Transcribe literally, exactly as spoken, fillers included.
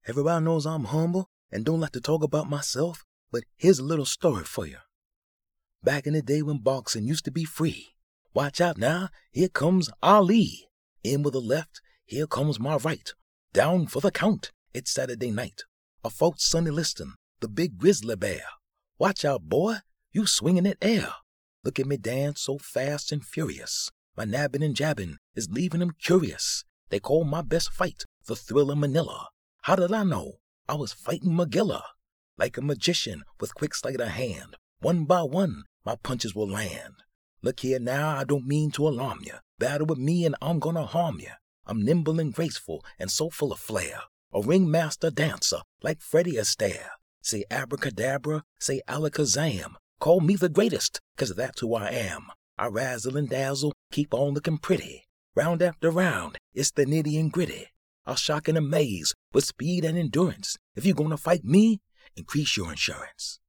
Everybody knows I'm humble and don't like to talk about myself, but here's a little story for you. Back in the day when boxing used to be free, watch out now, here comes Ali. In with the left, here comes my right. Down for the count, it's Saturday night. A false Sonny Liston, the big grizzly bear. Watch out, boy, you swinging it air. Look at me dance so fast and furious. My nabbing and jabbing is leaving them curious. They call my best fight the Thrill of Manila. How did I know? I was fighting Magilla. Like a magician with quick sleight of hand, one by one, my punches will land. Look here now, I don't mean to alarm you. Battle with me and I'm gonna harm you. I'm nimble and graceful and so full of flair. A ringmaster dancer like Freddie Astaire. Say abracadabra, say alakazam. Call me the greatest, 'cause that's who I am. I razzle and dazzle, keep on looking pretty. Round after round, it's the nitty and gritty. I'll shock and amaze with speed and endurance. If you're gonna fight me, increase your insurance.